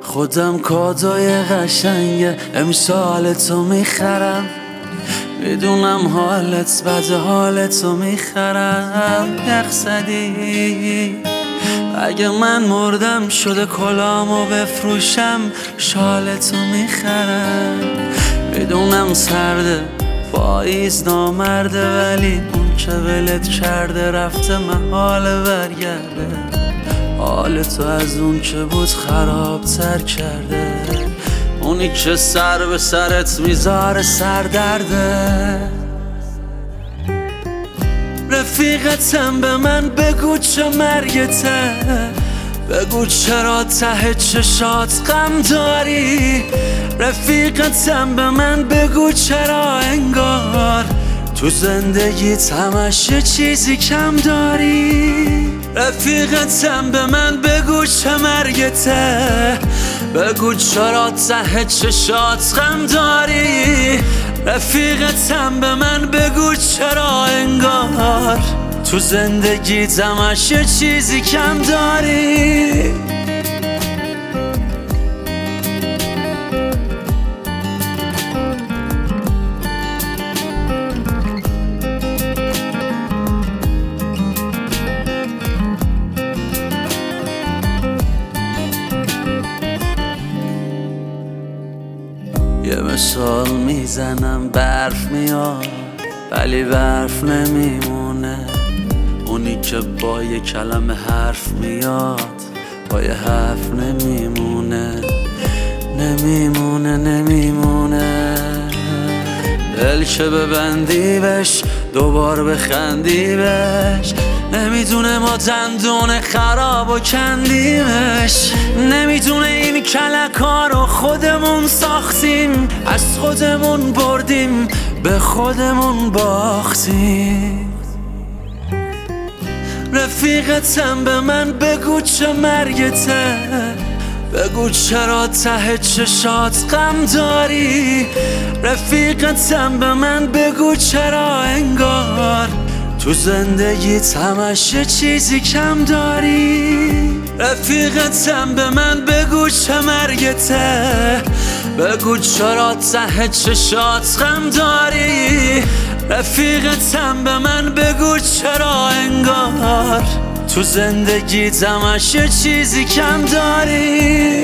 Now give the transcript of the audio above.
خودم کادوی قشنگ امسال تو میخرم، میدونم حالت بد، حالتو میخرم. یخزدی اگه من مردم شده کلامو بفروشم، شالتو میخرم. میدونم سرده پاییز نامرده، ولی اون که ولت کرده رفته محاله برگرده. حالتو از اون که بود خرابتر کرده، اونی که سر به سرت میذاره سردرده. رفیقتم به من بگو چه مرگته، بگو چرا ته چشات غم داری. رفیقتم به من بگو چرا انگار تو زندگیت همش یه چیزی کم داری. رفیقتم به من بگو چه مرگته، بگو چرا ته چشات غم داری. رفیقتم به من بگو چرا انگار تو زندگیت همش یه چیزی کم داری. یه مثال میزنم برف میاد ولی برف نمیمونه، اونی که با یه کلمه حرف میاد با یه حرف نمیمونه. نمیمونه دل که ببندی بهش دوبار بخندی بهش، نمیدونه ما دندون خراب و کندیمش. نمیدونه این کلکا رو خودمون ساختیم، از خودمون بردیم به خودمون باختیم. رفیقتم به من بگو چه مرگته، بگو چرا ته چشات غم داری. رفیقتم به من بگو چرا انگار تو زندگیت همش یه چیزی کم داری. رفیقتم به من بگو چه مرگته، بگو چرا ته چشات غم داری. رفیقتم به من بگو چرا انگار تو زندگیت همش یه چیزی کم داری.